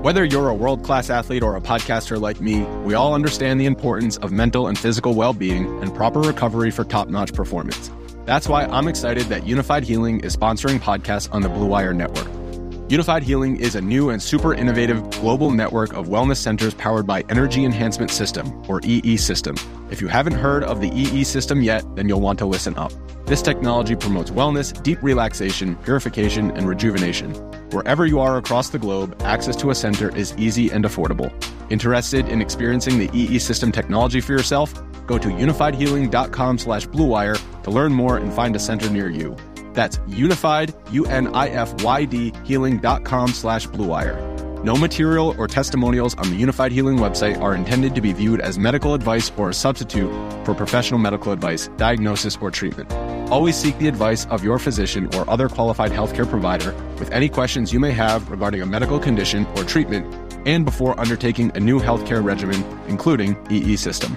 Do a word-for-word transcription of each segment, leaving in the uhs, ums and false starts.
Whether you're a world-class athlete or a podcaster like me, we all understand the importance of mental and physical well-being and proper recovery for top-notch performance. That's why I'm excited that Unified Healing is sponsoring podcasts on the Blue Wire Network. Unified Healing is a new and super innovative global network of wellness centers powered by Energy Enhancement System, or E E System. If you haven't heard of the E E System yet, then you'll want to listen up. This technology promotes wellness, deep relaxation, purification, and rejuvenation. Wherever you are across the globe, access to a center is easy and affordable. Interested in experiencing the E E System technology for yourself? Go to unifiedhealing.com slash bluewire to learn more and find a center near you. That's unified, U N I F Y D, healing.com slash bluewire. No material or testimonials on the Unified Healing website are intended to be viewed as medical advice or a substitute for professional medical advice, diagnosis, or treatment. Always seek the advice of your physician or other qualified healthcare provider with any questions you may have regarding a medical condition or treatment and before undertaking a new healthcare regimen, including E E System.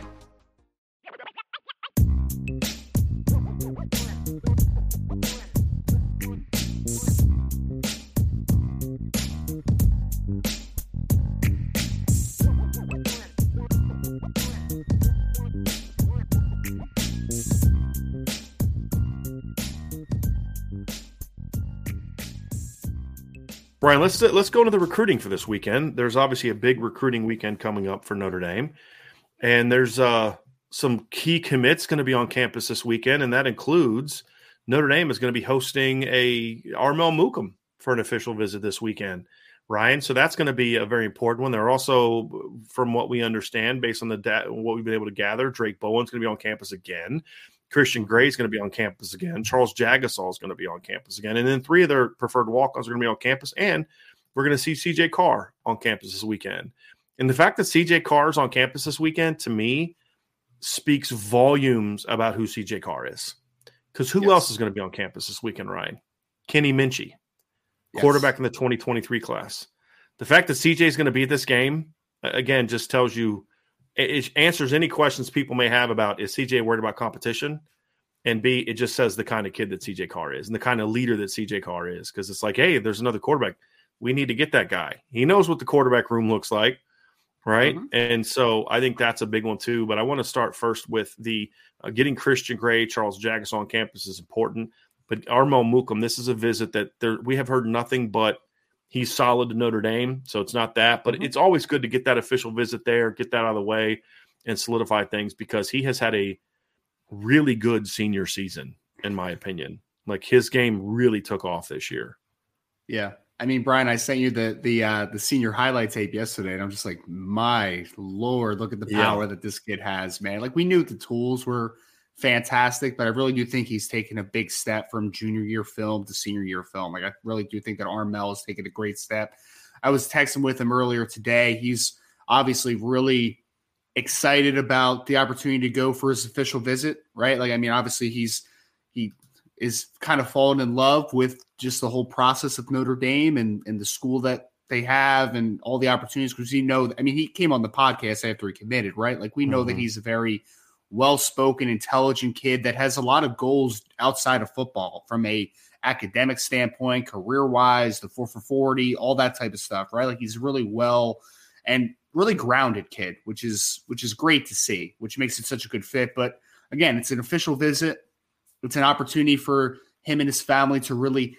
Brian, let's let's go into the recruiting for this weekend. There's obviously a big recruiting weekend coming up for Notre Dame, and there's uh, some key commits going to be on campus this weekend, and that includes Notre Dame is going to be hosting a Armel Mukam for an official visit this weekend, Ryan. So that's going to be a very important one. They're also, from what we understand, based on the da- what we've been able to gather, Drake Bowen's going to be on campus again. Christian Gray is going to be on campus again. Charles Jagasaw is going to be on campus again. And then three of their preferred walk-ons are going to be on campus. And we're going to see C J Carr on campus this weekend. And the fact that C J Carr is on campus this weekend, to me, speaks volumes about who C J Carr is. Because who yes. else is going to be on campus this weekend, Ryan? Kenny Minchey, yes. quarterback in the twenty twenty-three class. The fact that C J is going to be at this game, again, just tells you, it answers any questions people may have about, is C J worried about competition? And B, it just says the kind of kid that C J Carr is and the kind of leader that C J Carr is. Because it's like, hey, there's another quarterback. We need to get that guy. He knows what the quarterback room looks like, right? Mm-hmm. And so I think that's a big one too. But I want to start first with the uh, getting Christian Gray, Charles Jagasaw on campus is important. But Armel Mukam, this is a visit that there, we have heard nothing but he's solid to Notre Dame, so it's not that. But mm-hmm. it's always good to get that official visit there, get that out of the way, and solidify things because he has had a really good senior season, in my opinion. Like, his game really took off this year. Yeah. I mean, Brian, I sent you the the uh, the senior highlight tape yesterday, and I'm just like, my Lord, look at the power yeah. that this kid has, man. Like, we knew the tools were fantastic, but I really do think he's taken a big step from junior year film to senior year film. Like, I really do think that Armel has taken a great step. I was texting with him earlier today. He's obviously really excited about the opportunity to go for his official visit, right? Like, I mean, obviously he's, he is kind of fallen in love with just the whole process of Notre Dame and, and the school that they have and all the opportunities. Because you know, I mean, he came on the podcast after he committed, right? Like, we know mm-hmm. that he's a very well-spoken, intelligent kid that has a lot of goals outside of football from a academic standpoint, career-wise, the four for forty, all that type of stuff, right? Like, he's really well and really grounded kid, which is which is great to see, which makes it such a good fit. But again, it's an official visit. It's an opportunity for him and his family to really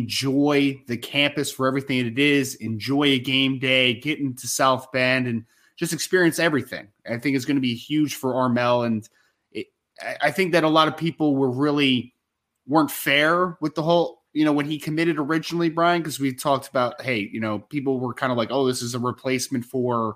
enjoy the campus for everything it is, enjoy a game day, get into South Bend, and just experience everything. I think it's going to be huge for Armel. And it, I think that a lot of people were really weren't fair with the whole, you know, when he committed originally, Brian, because we talked about, hey, you know, people were kind of like, oh, this is a replacement for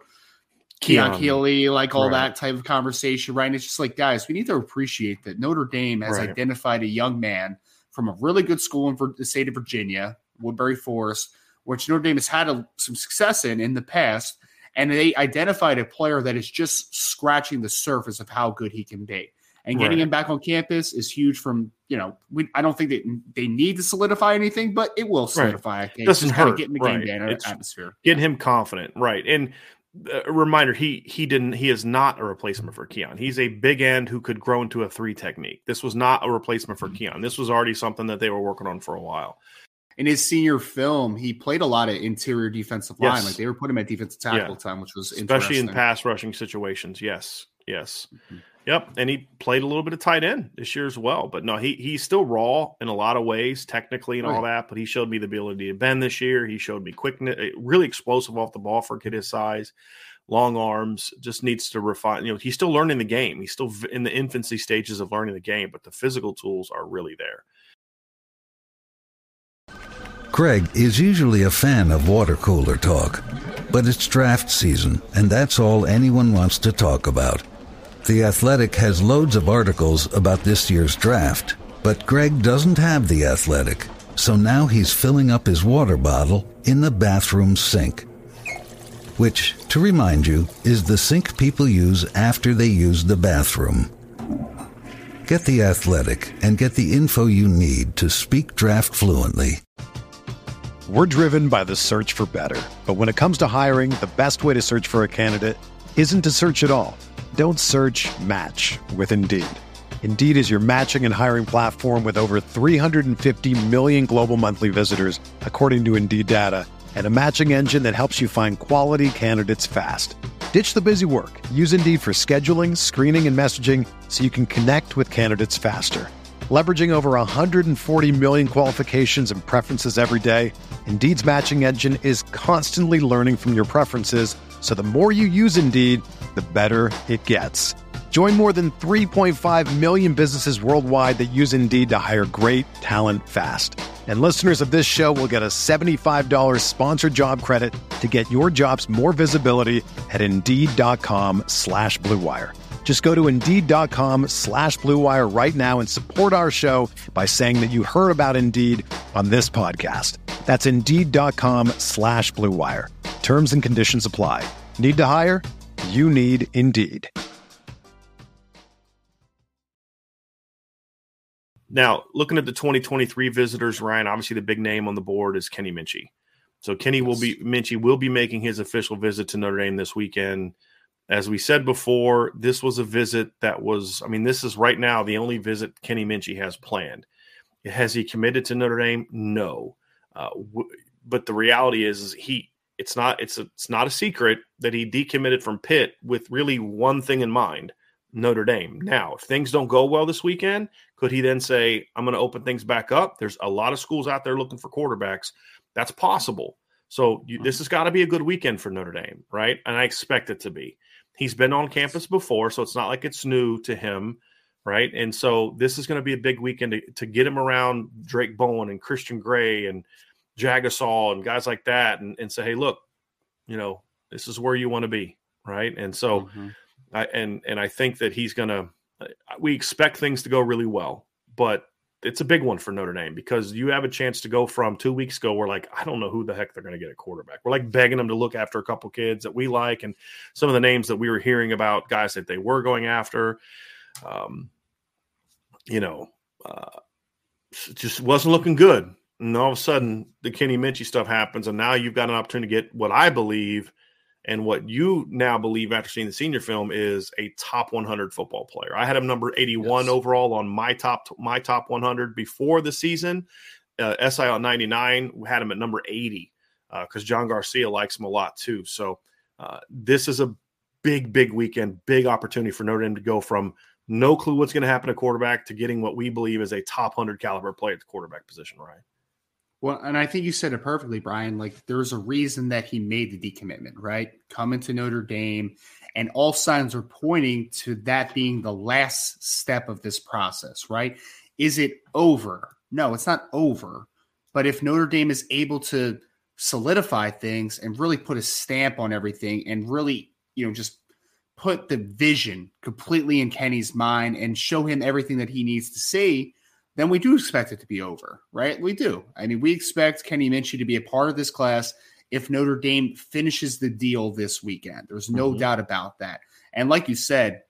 Keon Keeley, like all right. that type of conversation, right? And it's just like, guys, we need to appreciate that Notre Dame has right. identified a young man from a really good school in the state of Virginia, Woodbury Forest, which Notre Dame has had a, some success in in the past. And they identified a player that is just scratching the surface of how good he can be. And getting right. him back on campus is huge from, you know, we, I don't think that they, they need to solidify anything, but it will solidify. Right. It doesn't hurt. Getting the right. game day it's atmosphere. Getting him confident. Right. And a reminder, he he didn't he is not a replacement for Keon. He's a big end who could grow into a three technique. This was not a replacement for Keon. This was already something that they were working on for a while. In his senior film, he played a lot of interior defensive line. Yes. Like they were putting him at defensive tackle yeah. time, which was especially in pass rushing situations. Yes, yes, mm-hmm. Yep. And he played a little bit of tight end this year as well. But no, he he's still raw in a lot of ways, technically and right. all that. But he showed me the ability to bend this year. He showed me quickness, really explosive off the ball for a kid his size. Long arms, just needs to refine. You know, he's still learning the game. He's still in the infancy stages of learning the game, but the physical tools are really there. Greg is usually a fan of water cooler talk, but it's draft season, and that's all anyone wants to talk about. The Athletic has loads of articles about this year's draft, but Greg doesn't have The Athletic, so now he's filling up his water bottle in the bathroom sink. Which, to remind you, is the sink people use after they use the bathroom. Get The Athletic and get the info you need to speak draft fluently. We're driven by the search for better. But when it comes to hiring, the best way to search for a candidate isn't to search at all. Don't search, match with Indeed. Indeed is your matching and hiring platform with over three hundred fifty million global monthly visitors, according to Indeed data, and a matching engine that helps you find quality candidates fast. Ditch the busy work. Use Indeed for scheduling, screening, and messaging so you can connect with candidates faster. Leveraging over one hundred forty million qualifications and preferences every day, Indeed's matching engine is constantly learning from your preferences, so the more you use Indeed, the better it gets. Join more than three point five million businesses worldwide that use Indeed to hire great talent fast. And listeners of this show will get a seventy-five dollars sponsored job credit to get your jobs more visibility at Indeed.com slash Blue Wire. Just go to Indeed.com slash Blue Wire right now and support our show by saying that you heard about Indeed on this podcast. That's Indeed.com slash Blue Wire. Terms and conditions apply. Need to hire? You need Indeed. Now, looking at the twenty twenty-three visitors, Ryan, obviously the big name on the board is Kenny Minchey. So Kenny yes. will be Minchey will be making his official visit to Notre Dame this weekend. As we said before, this was a visit that was, I mean, this is right now the only visit Kenny Minchey has planned. Has he committed to Notre Dame? No. Uh, w- but the reality is, is he it's not it's a, it's not a secret that he decommitted from Pitt with really one thing in mind. Notre Dame. Now, if things don't go well this weekend, could he then say, I'm going to open things back up? There's a lot of schools out there looking for quarterbacks. That's possible. So you, this has got to be a good weekend for Notre Dame, right? And I expect it to be. He's been on campus before, so it's not like it's new to him, right? And so this is going to be a big weekend to, to get him around Drake Bowen and Christian Gray and Jagasol and guys like that and, and say, hey, look, you know, this is where you want to be, right? And so mm-hmm. – I, and and I think that he's going to – we expect things to go really well, but it's a big one for Notre Dame because you have a chance to go from two weeks ago where, like, I don't know who the heck they're going to get at quarterback. We're, like, begging them to look after a couple kids that we like and some of the names that we were hearing about, guys that they were going after. Um, you know, uh, just wasn't looking good. And all of a sudden, the Kenny Minchey stuff happens, and now you've got an opportunity to get what I believe – and what you now believe after seeing the senior film is a top one hundred football player. I had him number eighty-one yes. overall on my top my top one hundred before the season. Uh, S I L ninety-nine had him at number eighty because uh, John Garcia likes him a lot too. So uh, this is a big, big weekend, big opportunity for Notre Dame to go from no clue what's going to happen at quarterback to getting what we believe is a top one hundred caliber player at the quarterback position, right? Well, and I think you said it perfectly, Brian. Like, there's a reason that he made the decommitment, right? Coming to Notre Dame, and all signs are pointing to that being the last step of this process, right? Is it over? No, it's not over. But if Notre Dame is able to solidify things and really put a stamp on everything and really, you know, just put the vision completely in Kenny's mind and show him everything that he needs to see, then we do expect it to be over, right? We do. I mean, we expect Kenny Minchey to be a part of this class if Notre Dame finishes the deal this weekend. There's no mm-hmm. doubt about that. And like you said,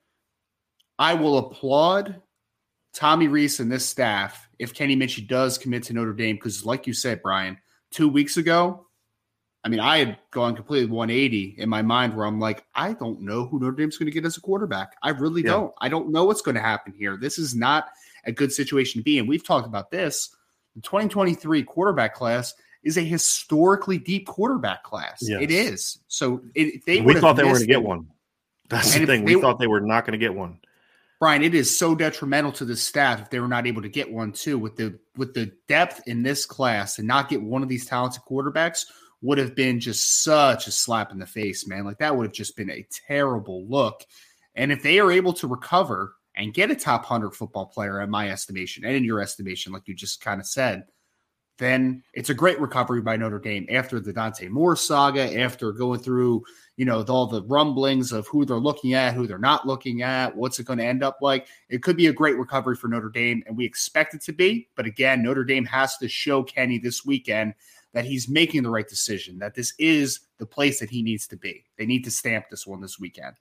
I will applaud Tommy Rees and this staff if Kenny Minchey does commit to Notre Dame because, like you said, Brian, two weeks ago, I mean, I had gone completely one eighty in my mind where I'm like, I don't know who Notre Dame's going to get as a quarterback. I really yeah. don't. I don't know what's going to happen here. This is not a good situation to be in. We've talked about this. the twenty twenty-three quarterback class is a historically deep quarterback class. Yes. It is. So it, they we thought they were going to get one. That's the thing. We they, thought they were not going to get one. Brian, it is so detrimental to the staff if they were not able to get one too. With the with the depth in this class, and not get one of these talented quarterbacks would have been just such a slap in the face, man. Like that would have just been a terrible look. And if they are able to recover and get a top one hundred football player, in my estimation, and in your estimation, like you just kind of said, then it's a great recovery by Notre Dame after the Dante Moore saga, after going through, you know, all the rumblings of who they're looking at, who they're not looking at, what's it going to end up like. It could be a great recovery for Notre Dame, and we expect it to be. But again, Notre Dame has to show Kenny this weekend that he's making the right decision, that this is the place that he needs to be. They need to stamp this one this weekend.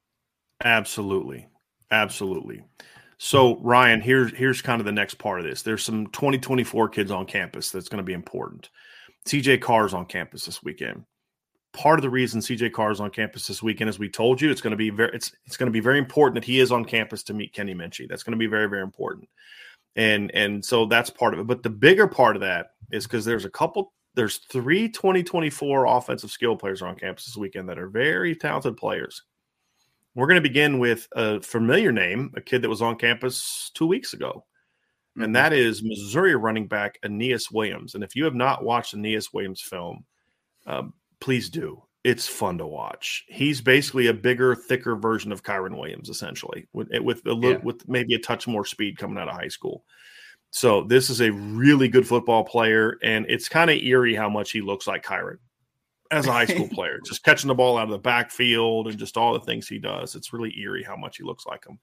Absolutely. Absolutely. So, Ryan, here's here's kind of the next part of this. There's some twenty twenty-four kids on campus that's going to be important. C J Carr's on campus this weekend. Part of the reason C J Carr is on campus this weekend, as we told you, it's going to be very it's it's going to be very important that he is on campus to meet Kenny Minchey. That's going to be very, very important. And and so that's part of it. But the bigger part of that is because there's a couple there's three twenty twenty-four offensive skill players on campus this weekend that are very talented players. We're going to begin with a familiar name, a kid that was on campus two weeks ago, mm-hmm. and that is Missouri running back Aeneas Williams. And if you have not watched Aeneas Williams' film, um, please do. It's fun to watch. He's basically a bigger, thicker version of Kyron Williams, essentially, with with, a little, yeah. with maybe a touch more speed coming out of high school. So this is a really good football player, and it's kind of eerie how much he looks like Kyron as a high school player, just catching the ball out of the backfield and just all the things he does. It's really eerie how much he looks like him.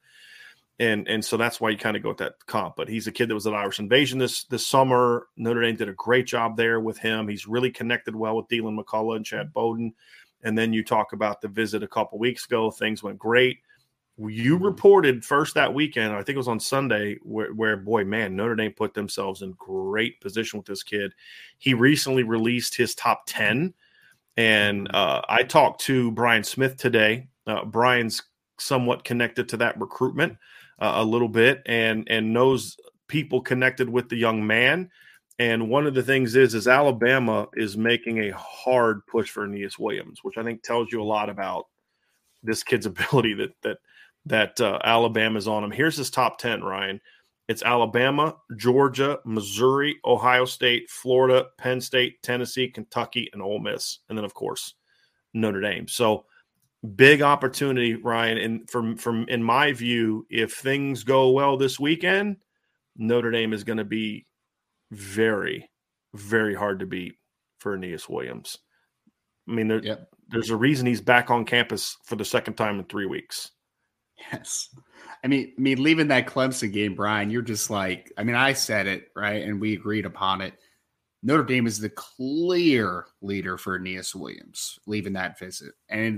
And and so that's why you kind of go with that comp. But he's a kid that was at Irish Invasion this this summer. Notre Dame did a great job there with him. He's really connected well with Dylan McCullough and Chad Bowden. And then you talk about the visit a couple weeks ago. Things went great. You reported first that weekend, I think it was on Sunday, where, where boy, man, Notre Dame put themselves in great position with this kid. He recently released his top ten. And uh, I talked to Brian Smith today. Uh, Brian's somewhat connected to that recruitment uh, a little bit and and knows people connected with the young man. And one of the things is, is Alabama is making a hard push for Aeneas Williams, which I think tells you a lot about this kid's ability that that that uh, Alabama's on him. Here's his top ten, Ryan. It's Alabama, Georgia, Missouri, Ohio State, Florida, Penn State, Tennessee, Kentucky, and Ole Miss. And then, of course, Notre Dame. So big opportunity, Ryan. And from, from in my view, if things go well this weekend, Notre Dame is going to be very, very hard to beat for Aeneas Williams. I mean, there, yep. there's a reason he's back on campus for the second time in three weeks. Yes. I mean, I mean, leaving that Clemson game, Brian, you're just like, I mean, I said it, right? And we agreed upon it. Notre Dame is the clear leader for Aeneas Williams leaving that visit. And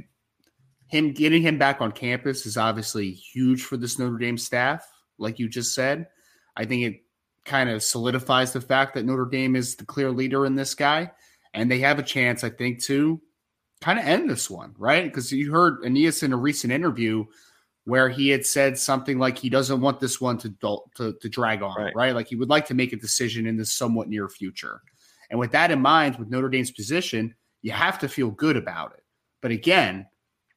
him getting him back on campus is obviously huge for this Notre Dame staff, like you just said. I think it kind of solidifies the fact that Notre Dame is the clear leader in this guy. And they have a chance, I think, to kind of end this one, right? Because you heard Aeneas in a recent interview where he had said something like he doesn't want this one to to, to drag on, right. right? Like he would like to make a decision in the somewhat near future. And with that in mind, with Notre Dame's position, you have to feel good about it. But again,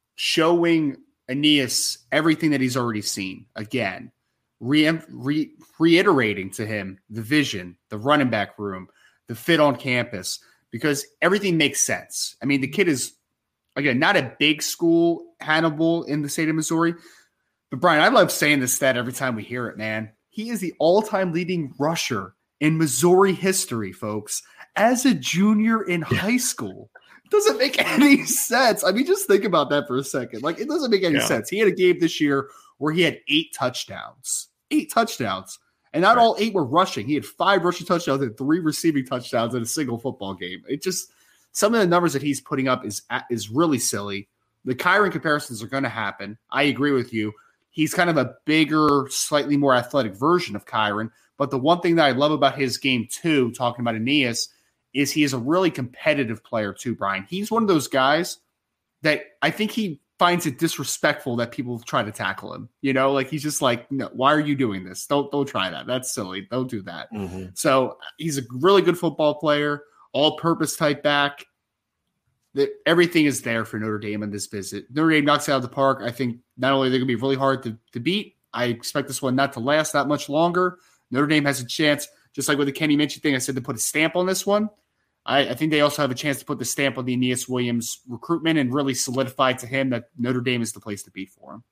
showing Aeneas everything that he's already seen, again, re- re- reiterating to him the vision, the running back room, the fit on campus, because everything makes sense. I mean, the kid is, again, not a big school, Hannibal, in the state of Missouri. But, Brian, I love saying this stat every time we hear it, man. He is the all-time leading rusher in Missouri history, folks, as a junior in yeah. high school. It doesn't make any sense. I mean, just think about that for a second. Like, it doesn't make any yeah. sense. He had a game this year where he had eight touchdowns. Eight touchdowns. And not right. all eight were rushing. He had five rushing touchdowns and three receiving touchdowns in a single football game. It just – some of the numbers that he's putting up is is really silly. The Kyron comparisons are going to happen. I agree with you. He's kind of a bigger, slightly more athletic version of Kyron. But the one thing that I love about his game, too, talking about Aeneas, is he is a really competitive player, too, Brian. He's one of those guys that I think he finds it disrespectful that people try to tackle him. You know, like he's just like, no, why are you doing this? Don't don't try that. That's silly. Don't do that. Mm-hmm. So he's a really good football player, all-purpose type back. That everything is there for Notre Dame in this visit. Notre Dame knocks it out of the park. I think not only are they going to be really hard to, to beat, I expect this one not to last that much longer. Notre Dame has a chance, just like with the Kenny Minchey thing, I said to put a stamp on this one. I, I think they also have a chance to put the stamp on the Aeneas Williams recruitment and really solidify to him that Notre Dame is the place to be for him.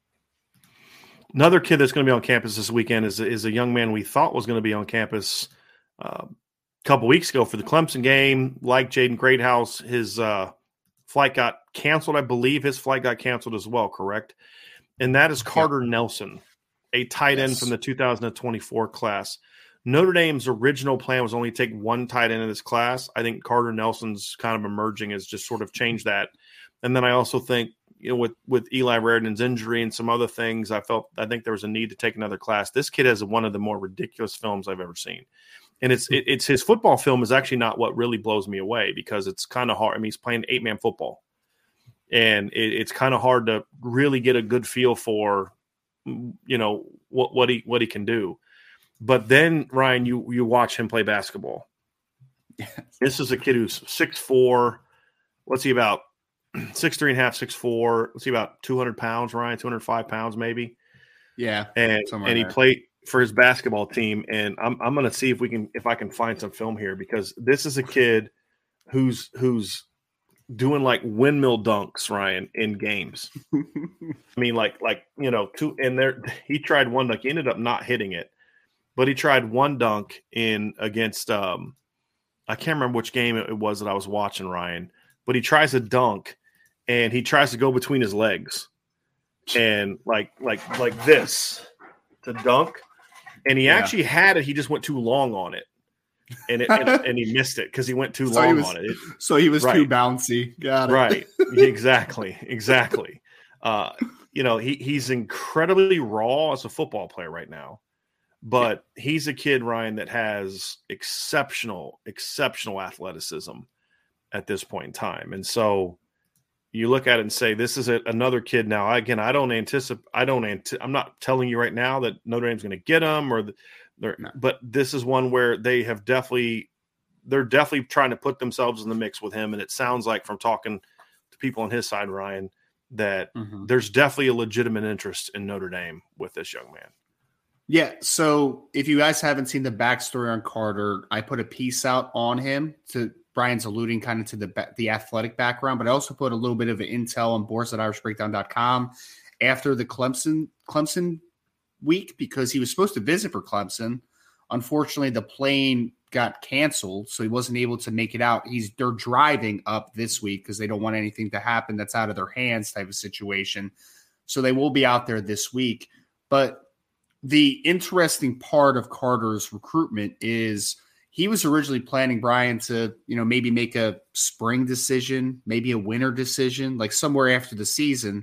Another kid that's going to be on campus this weekend is, is a young man we thought was going to be on campus uh, a couple weeks ago for the Clemson game. Like Jaden Greathouse, his uh, flight got canceled. I believe his flight got canceled as well, correct? And that is Carter yep. Nelson, a tight end yes. from the two thousand twenty-four class. Notre Dame's original plan was only to take one tight end in this class. I think Carter Nelson's kind of emerging has just sort of changed that. And then I also think, you know, with, with Eli Raridan's injury and some other things, I felt I think there was a need to take another class. This kid has one of the more ridiculous films I've ever seen. And it's it, it's his football film is actually not what really blows me away because it's kind of hard. I mean, he's playing eight-man football. And it, it's kind of hard to really get a good feel for, you know, what, what he what he can do. But then, Ryan, you you watch him play basketball. Yes. This is a kid who's six foot four. What's he about? six three and a half, six foot four. Let's see, about two hundred pounds, Ryan, two hundred five pounds maybe. Yeah. And and he there. played for his basketball team. And I'm I'm gonna see if we can if I can find some film here because this is a kid who's who's doing like windmill dunks, Ryan, in games. I mean, like like you know, two and there he tried one dunk, he ended up not hitting it. But he tried one dunk in against um, I can't remember which game it was that I was watching, Ryan. But he tries a dunk, and he tries to go between his legs, and like like like this to dunk, and he yeah. actually had it. He just went too long on it, and it, and, and he missed it because he went too so long was, on it. it. So he was right. too bouncy. Got it. Right. Exactly. Exactly. Uh, you know, he he's incredibly raw as a football player right now. But he's a kid, Ryan, that has exceptional, exceptional athleticism at this point in time. And so you look at it and say, this is a, another kid now. Again, I don't anticipate, I don't, anti- I'm not telling you right now that Notre Dame's going to get him or, the, no. but this is one where they have definitely, they're definitely trying to put themselves in the mix with him. And it sounds like from talking to people on his side, Ryan, that mm-hmm. there's definitely a legitimate interest in Notre Dame with this young man. Yeah, so if you guys haven't seen the backstory on Carter, I put a piece out on him to Brian's alluding kind of to the the athletic background, but I also put a little bit of an intel on boards at irish breakdown dot com after the Clemson Clemson week because he was supposed to visit for Clemson. Unfortunately, the plane got canceled, so he wasn't able to make it out. He's they're driving up this week because they don't want anything to happen that's out of their hands type of situation. So they will be out there this week, but the interesting part of Carter's recruitment is he was originally planning, Brian, to, you know, maybe make a spring decision, maybe a winter decision, like somewhere after the season.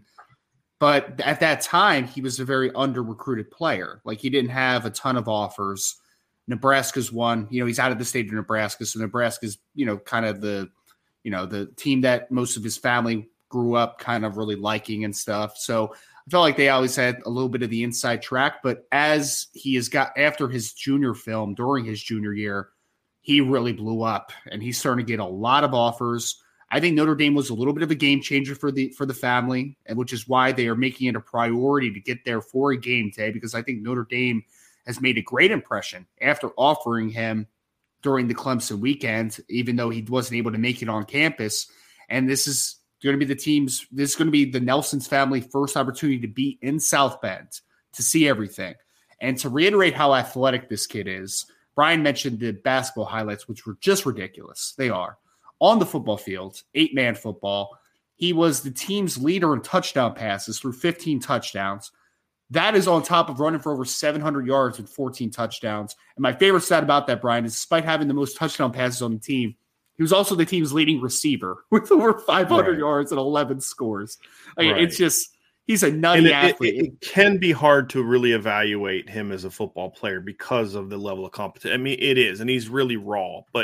But at that time, he was a very under-recruited player. Like he didn't have a ton of offers. Nebraska's one, you know, he's out of the state of Nebraska. So Nebraska's, you know, kind of the, you know, the team that most of his family grew up kind of really liking and stuff. So I felt like they always had a little bit of the inside track, but as he has got after his junior film during his junior year, he really blew up and he's starting to get a lot of offers. I think Notre Dame was a little bit of a game changer for the, for the family, and which is why they are making it a priority to get there for a game day, because I think Notre Dame has made a great impression after offering him during the Clemson weekend, even though he wasn't able to make it on campus. And this is going to be the team's, this is going to be the Nelson's family first opportunity to be in South Bend, to see everything. And to reiterate how athletic this kid is, Brian mentioned the basketball highlights, which were just ridiculous. They are. On the football field, eight-man football, he was the team's leader in touchdown passes through fifteen touchdowns. That is on top of running for over seven hundred yards with fourteen touchdowns. And my favorite stat about that, Brian, is despite having the most touchdown passes on the team, he was also the team's leading receiver with over five hundred right. yards and eleven scores. Like, right. It's just, he's a nutty it, athlete. It, it can be hard to really evaluate him as a football player because of the level of competition. I mean, it is, and he's really raw. But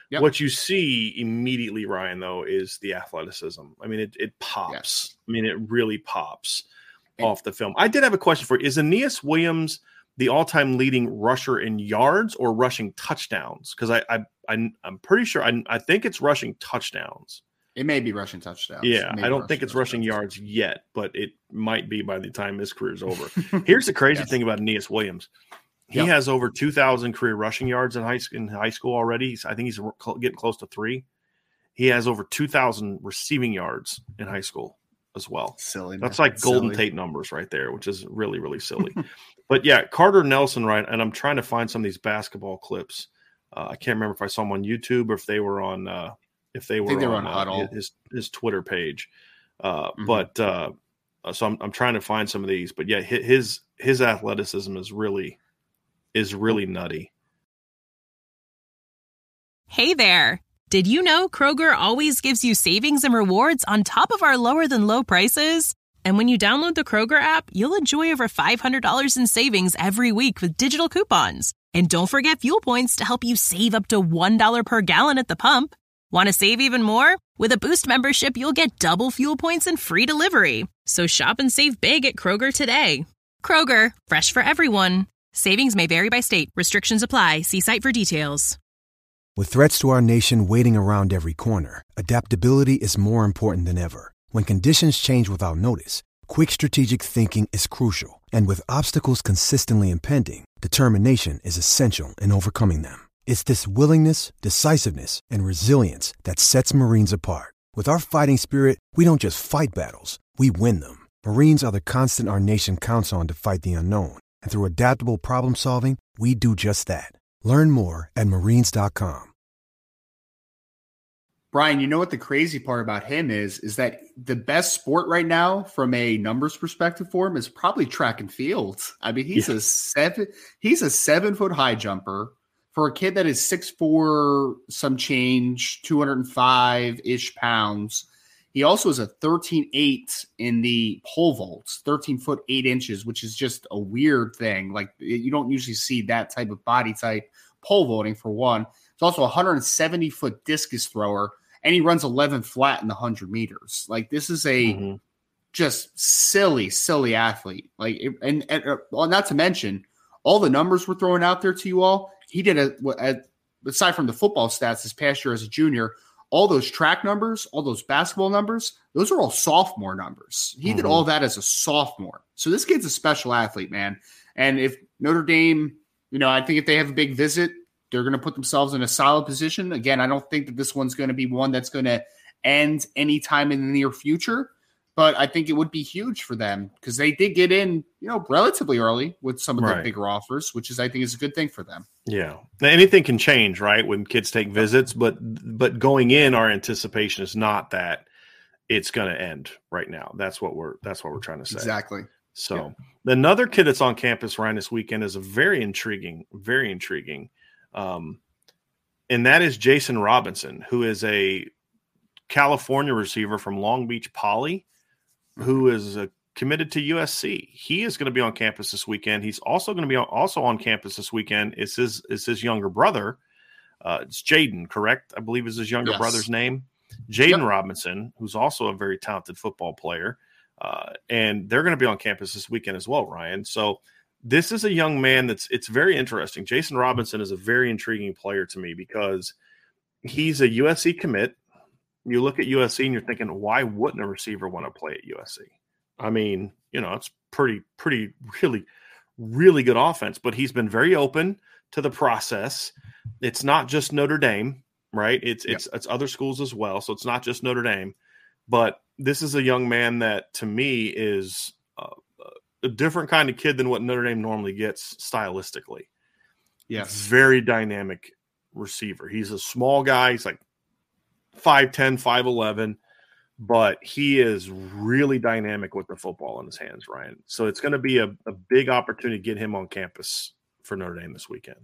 Yep. What you see immediately, Ryan, though, is the athleticism. I mean, it, it pops. Yes. I mean, it really pops and, off the film. I did have a question for you. Is Aeneas Williams the all-time leading rusher in yards or rushing touchdowns? Because I, I, I, I'm pretty sure, I, I think it's rushing touchdowns. It may be rushing touchdowns. Yeah, I don't think it's rushing yards yet, but it might be by the time his career is over. Here's the crazy yes. thing about Aeneas Williams. He yep. has over two thousand career rushing yards in high, in high school already. He's, I think he's getting close to three. He has over two thousand receiving yards in high school as well. Silly. That's man. like That's Golden silly. Tate numbers right there, which is really, really silly. But, yeah, Carter Nelson, right, and I'm trying to find some of these basketball clips. Uh, I can't remember if I saw them on YouTube or if they were on uh, – if they were they on, were on uh, his his Twitter page. Uh, mm-hmm. But uh, so I'm I'm trying to find some of these. But yeah, his his athleticism is really is really nutty. Hey there. Did you know Kroger always gives you savings and rewards on top of our lower than low prices? And when you download the Kroger app, you'll enjoy over five hundred dollars in savings every week with digital coupons. And don't forget fuel points to help you save up to one dollar per gallon at the pump. Want to save even more? With a Boost membership, you'll get double fuel points and free delivery. So shop and save big at Kroger today. Kroger, fresh for everyone. Savings may vary by state. Restrictions apply. See site for details. With threats to our nation waiting around every corner, adaptability is more important than ever. When conditions change without notice, quick strategic thinking is crucial. And with obstacles consistently impending, determination is essential in overcoming them. It's this willingness, decisiveness, and resilience that sets Marines apart. With our fighting spirit, we don't just fight battles, we win them. Marines are the constant our nation counts on to fight the unknown. And through adaptable problem solving, we do just that. Learn more at marines dot com. Brian, you know what the crazy part about him is, is that the best sport right now from a numbers perspective for him is probably track and field. I mean, he's yeah. a seven, he's a seven foot high jumper. For a kid that is six foot four, some change, two hundred five-ish pounds, he also is a thirteen eight in the pole vaults, thirteen foot eight inches, which is just a weird thing. Like, you don't usually see that type of body type pole vaulting, for one. He's also a one hundred seventy foot discus thrower, and he runs eleven flat in the one hundred meters. Like, this is a mm-hmm. just silly, silly athlete. Like, and, and uh, well, not to mention all the numbers we're throwing out there to you all. He did a, a aside from the football stats this past year as a junior, all those track numbers, all those basketball numbers, those are all sophomore numbers. He mm-hmm. did all that as a sophomore. So this kid's a special athlete, man. And if Notre Dame, you know, I think if they have a big visit, they're going to put themselves in a solid position. Again, I don't think that this one's going to be one that's going to end anytime in the near future. But I think it would be huge for them because they did get in, you know, relatively early with some of right. the bigger offers, which is, I think, is a good thing for them. Yeah. Anything can change, right, when kids take visits. But but going in, our anticipation is not that it's going to end right now. That's what we're that's what we're trying to say. Exactly. So yeah. another kid that's on campus, Ryan, this weekend is a very intriguing, very intriguing. Um, and that is Jason Robinson, who is a California receiver from Long Beach Poly, who is uh, committed to U S C. He is going to be on campus this weekend. He's also going to be on, also on campus this weekend. Is his is his younger brother? Uh, it's Jaden, correct? I believe is his younger yes. brother's name. Jaden yep. Robinson, who's also a very talented football player, uh, and they're going to be on campus this weekend as well, Ryan. So this is a young man that's it's very interesting. Jason Robinson is a very intriguing player to me because he's a U S C commit. You look at U S C and you're thinking, why wouldn't a receiver want to play at U S C? I mean, you know, it's pretty, pretty, really, really good offense. But he's been very open to the process. It's not just Notre Dame, right? It's it's yeah. it's other schools as well. So it's not just Notre Dame. But this is a young man that, to me, is uh, a different kind of kid than what Notre Dame normally gets stylistically. Yes, very dynamic receiver. He's a small guy. He's like five ten, five eleven, but he is really dynamic with the football in his hands, Ryan. So it's going to be a, a big opportunity to get him on campus for Notre Dame this weekend.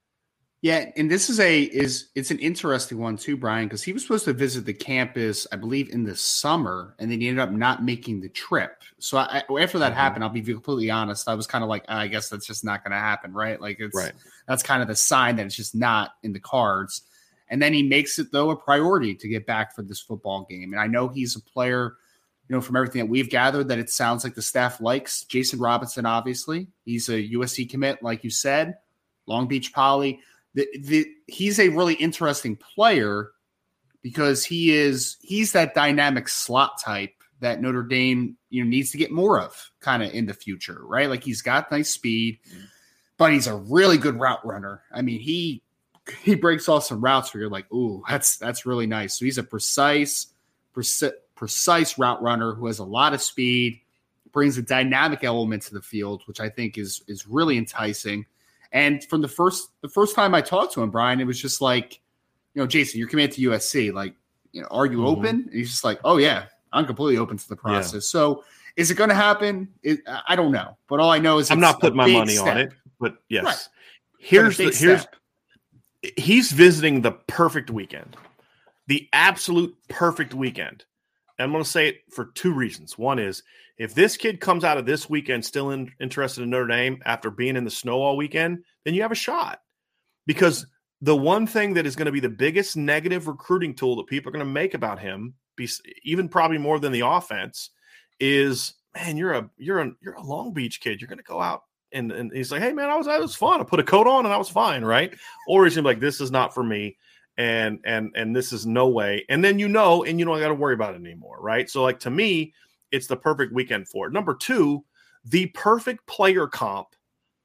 Yeah, and this is a is it's an interesting one too, Brian, because he was supposed to visit the campus, I believe, in the summer, and then he ended up not making the trip. So I, after that mm-hmm. happened, I'll be completely honest, I was kind of like, I guess that's just not going to happen, right? Like it's right. that's kind of the sign that it's just not in the cards. And then he makes it, though, a priority to get back for this football game. And I know he's a player, you know, from everything that we've gathered, that it sounds like the staff likes. Jason Robinson, obviously. He's a U S C commit, like you said, Long Beach Poly. The, the, he's a really interesting player because he is he's that dynamic slot type that Notre Dame, you know, needs to get more of kind of in the future, right? Like he's got nice speed, but he's a really good route runner. I mean, he he breaks off some routes where you're like, ooh, that's that's really nice. So he's a precise, preci- precise route runner who has a lot of speed, brings a dynamic element to the field, which I think is is really enticing. And from the first the first time I talked to him, Brian, it was just like, you know, Jason, you're committed to U S C. Like, you know, are you mm-hmm. open? And he's just like, oh yeah, I'm completely open to the process. Yeah. So is it going to happen? It, I don't know, but all I know is I'm not putting my money step. on it. But yes, right. here's the here's step. He's visiting the perfect weekend, the absolute perfect weekend. And I'm going to say it for two reasons. One is if this kid comes out of this weekend still in, interested in Notre Dame after being in the snow all weekend, then you have a shot. Because the one thing that is going to be the biggest negative recruiting tool that people are going to make about him, be, even probably more than the offense, is man, you're a you're a you're a Long Beach kid. You're going to go out and, and he's like, hey man, I was I was fun. I put a coat on and I was fine, right? Or he's gonna be like, this is not for me. And and and this is no way. And then you know, and you don't got to worry about it anymore, right? So, like to me, it's the perfect weekend for it. Number two, the perfect player comp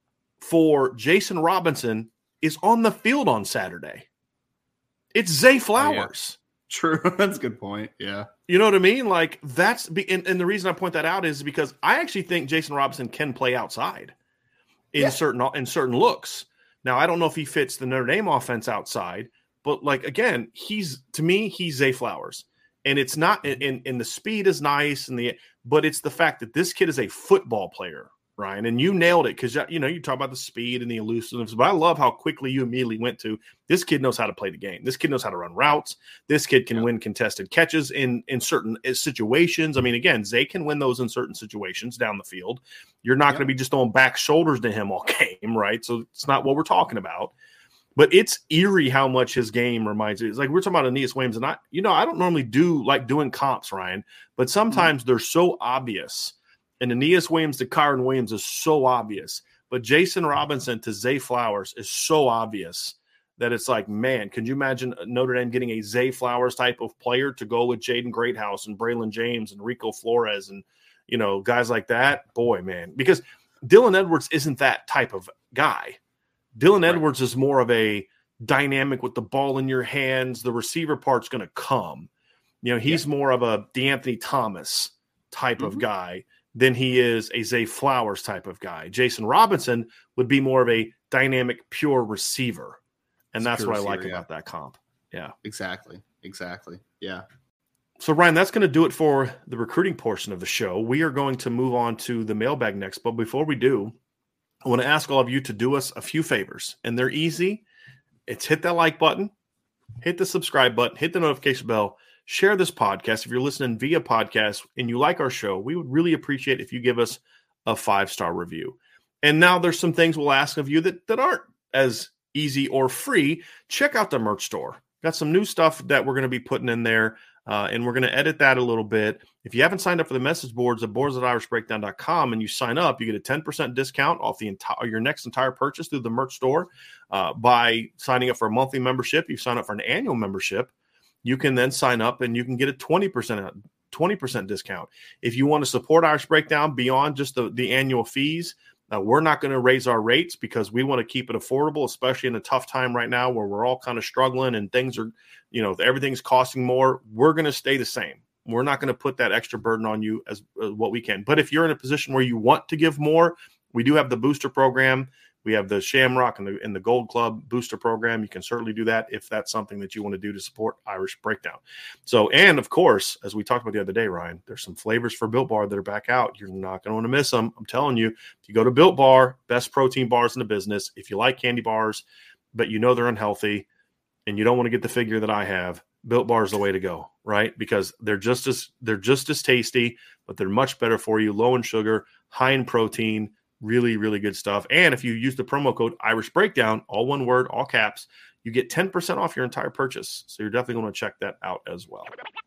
for Jason Robinson is on the field on Saturday. It's Zay Flowers. Oh, yeah. True, that's a good point. Yeah, you know what I mean. Like that's and, and the reason I point that out is because I actually think Jason Robinson can play outside in yeah. certain in certain looks. Now, I don't know if he fits the Notre Dame offense outside. But, like, again, he's – to me, he's Zay Flowers. And it's not – and and the speed is nice, and the but it's the fact that this kid is a football player, Ryan. And you nailed it because, you know, you talk about the speed and the elusiveness. But I love how quickly you immediately went to this kid knows how to play the game. This kid knows how to run routes. This kid can yeah. win contested catches in, in certain situations. I mean, again, Zay can win those in certain situations down the field. You're not yeah. going to be just throwing back shoulders to him all game, right? So it's not what we're talking about. But it's eerie how much his game reminds me. It's like we're talking about Aeneas Williams, and I, you know, I don't normally do like doing comps, Ryan, but sometimes mm-hmm. they're so obvious. And Aeneas Williams to Kyron Williams is so obvious, but Jason Robinson to Zay Flowers is so obvious that it's like, man, could you imagine Notre Dame getting a Zay Flowers type of player to go with Jaden Greathouse and Braylon James and Rico Flores and you know guys like that? Boy, man, because Dylan Edwards isn't that type of guy. Dylan right. Edwards is more of a dynamic with the ball in your hands. The receiver part's going to come. You know, he's yeah. more of a DeAnthony Thomas type mm-hmm. of guy than he is a Zay Flowers type of guy. Jason Robinson would be more of a dynamic, pure receiver. And it's that's what receiver, I like yeah. about that comp. Yeah. Exactly. Exactly. Yeah. So, Ryan, that's going to do it for the recruiting portion of the show. We are going to move on to the mailbag next. But before we do, I want to ask all of you to do us a few favors, and they're easy. It's hit that like button, hit the subscribe button, hit the notification bell, share this podcast. If you're listening via podcast and you like our show, we would really appreciate if you give us a five-star review. And now there's some things we'll ask of you that, that aren't as easy or free. Check out the merch store. Got some new stuff that we're going to be putting in there. Uh, and we're going to edit that a little bit. If you haven't signed up for the message boards at boards at irish breakdown dot com and you sign up, you get a ten percent discount off the entire your next entire purchase through the merch store uh, by signing up for a monthly membership. You sign up for an annual membership, you can then sign up and you can get a twenty percent twenty percent discount. If you want to support Irish Breakdown beyond just the, the annual fees, uh, we're not going to raise our rates because we want to keep it affordable, especially in a tough time right now where we're all kind of struggling and things are, you know, everything's costing more. We're going to stay the same. We're not going to put that extra burden on you as, as what we can. But if you're in a position where you want to give more, we do have the booster program. We have the Shamrock and the, and the Gold Club booster program. You can certainly do that if that's something that you want to do to support Irish Breakdown. So, and of course, as we talked about the other day, Ryan, there's some flavors for Built Bar that are back out. You're not going to want to miss them. I'm telling you, if you go to Built Bar, best protein bars in the business. If you like candy bars, but you know they're unhealthy and you don't want to get the figure that I have, Built Bar is the way to go, right? Because they're just as they're just as tasty, but they're much better for you, low in sugar, high in protein. Really, really good stuff. And if you use the promo code Irish Breakdown, all one word, all caps, you get ten percent off your entire purchase. So you're definitely going to check that out as well.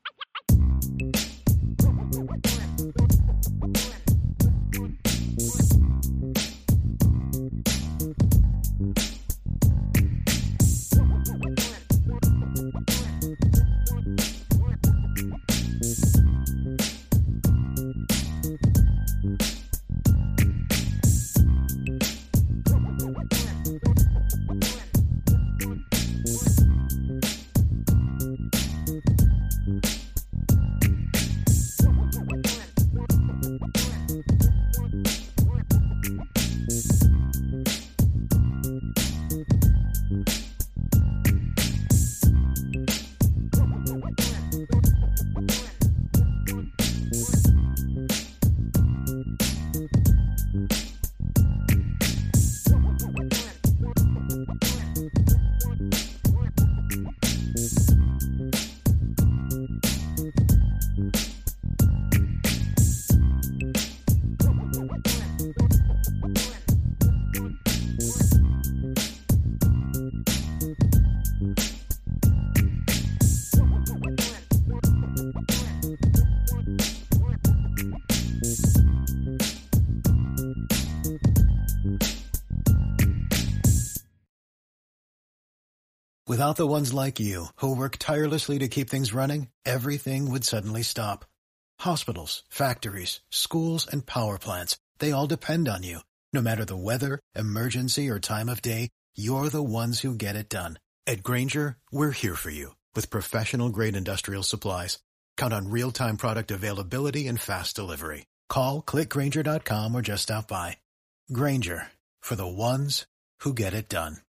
Without the ones like you, who work tirelessly to keep things running, everything would suddenly stop. Hospitals, factories, schools, and power plants, they all depend on you. No matter the weather, emergency, or time of day, you're the ones who get it done. At Grainger, we're here for you with professional-grade industrial supplies. Count on real-time product availability and fast delivery. Call, click Grainger dot com, or just stop by. Grainger, for the ones who get it done.